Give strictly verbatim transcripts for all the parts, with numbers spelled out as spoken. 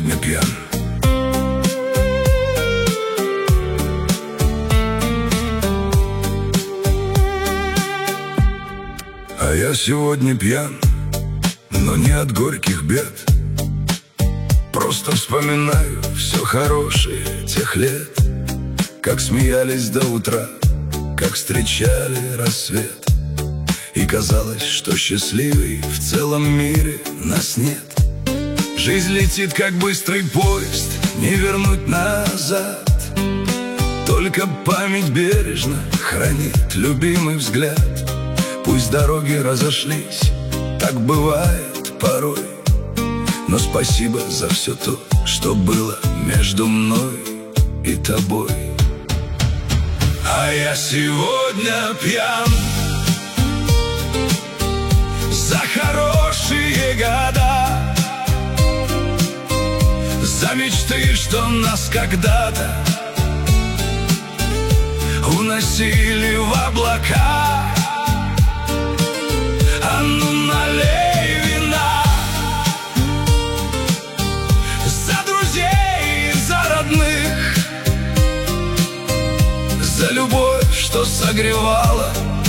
сегодня пьян. А я сегодня пьян, но не от горьких бед. Просто вспоминаю все хорошее тех лет, как смеялись до утра, как встречали рассвет. И казалось, что счастливей в целом мире нас нет. Жизнь летит, как быстрый поезд, не вернуть назад. Только память бережно хранит любимый взгляд. Пусть дороги разошлись, так бывает порой, но спасибо за все то, что было между мной и тобой. А я сегодня пьян за хорошие года, за мечты, что нас когда-то уносили в облака. А ну налей вина за друзей и за родных, за любовь, что согревала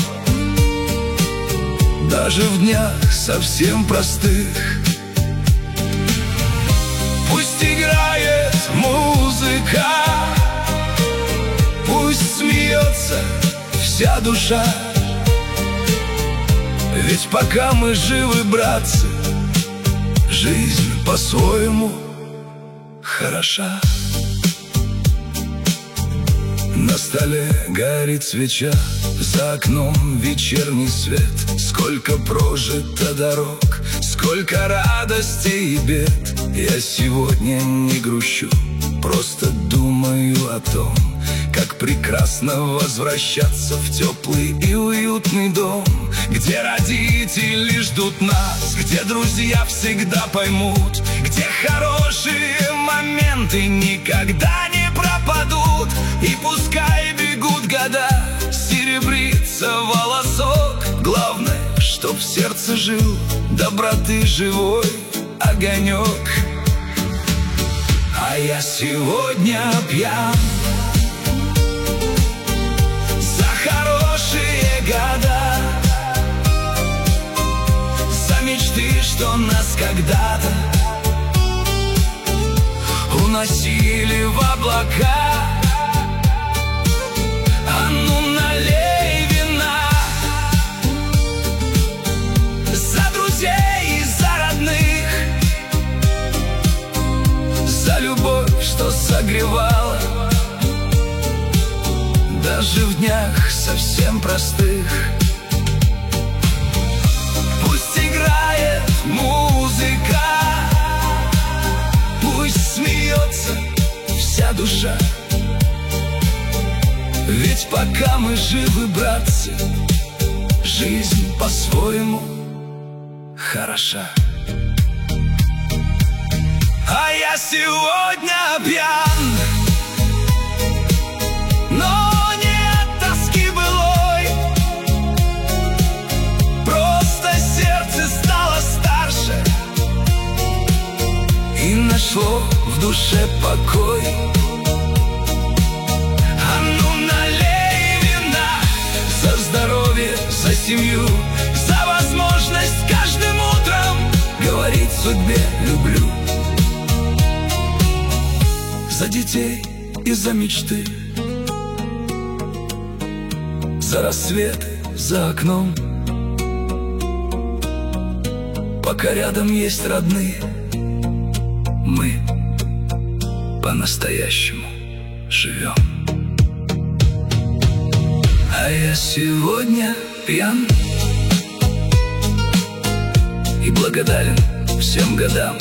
даже в днях совсем простых. Пусть играет музыка, пусть смеется вся душа, ведь пока мы живы, братцы, жизнь по-своему хороша. На столе горит свеча, за окном вечерний свет. Сколько прожито дорог, сколько радостей и бед. Я сегодня не грущу, просто думаю о том, как прекрасно возвращаться в теплый и уютный дом, где родители ждут нас, где друзья всегда поймут, где хорошие моменты никогда не пропадут. И пускай бегут года, серебрится волосок, главное, чтоб в сердце жил доброты живой огонек. А я сегодня пьян за хорошие года, за мечты, что нас когда-то уносили в облака. А ну налей вина за друзей и за родных, за любовь, что согревала даже в днях совсем простых. Пусть играет музыка, пусть смеется вся душа, ведь пока мы живы, братцы, жизнь по-своему хороша. А я сегодня пьян, но не от тоски былой, просто сердце стало старше и нашло в душе покой. А ну налей вина за здоровье, за семью, за возможность каждым утром говорить судьбе люблю, за детей и за мечты, за рассветы за окном. Пока рядом есть родные, мы по-настоящему живем. А я сегодня пьян и благодарен всем годам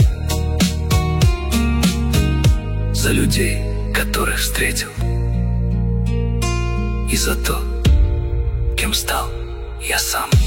за людей, которых встретил, и за то, кем стал я сам.